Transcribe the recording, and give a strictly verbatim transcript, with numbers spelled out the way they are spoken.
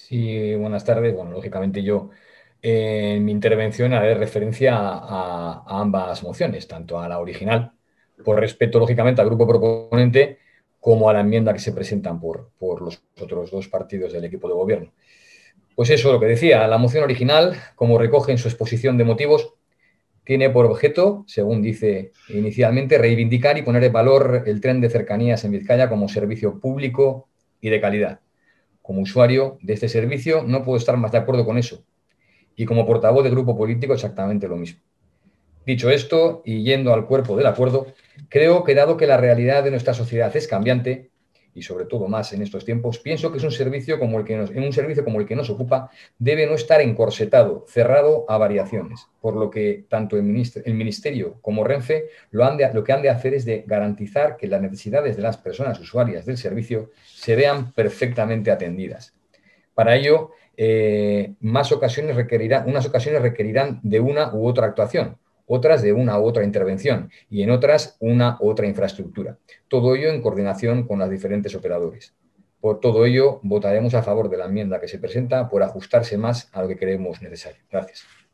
Sí, buenas tardes. Bueno, lógicamente yo eh, en mi intervención haré referencia a, a ambas mociones, tanto a la original, por respeto lógicamente al grupo proponente, como a la enmienda que se presentan por, por los otros dos partidos del equipo de gobierno. Pues eso, lo que decía, la moción original, como recoge en su exposición de motivos, tiene por objeto, según dice inicialmente, reivindicar y poner en valor el tren de cercanías en Vizcaya como servicio público y de calidad. Como usuario de este servicio no puedo estar más de acuerdo con eso. Y como portavoz de grupo político exactamente lo mismo. Dicho esto, y yendo al cuerpo del acuerdo, creo que dado que la realidad de nuestra sociedad es cambiante, y sobre todo más en estos tiempos, pienso que es un servicio como el que nos, en un servicio como el que nos ocupa debe no estar encorsetado, cerrado a variaciones, por lo que tanto el, minister, el Ministerio como Renfe lo, han de, lo que han de hacer es de garantizar que las necesidades de las personas usuarias del servicio se vean perfectamente atendidas. Para ello, eh, más ocasiones requerirán, unas ocasiones requerirán de una u otra actuación, otras de una u otra intervención y en otras una u otra infraestructura. Todo ello en coordinación con los diferentes operadores. Por todo ello, votaremos a favor de la enmienda que se presenta por ajustarse más a lo que creemos necesario. Gracias.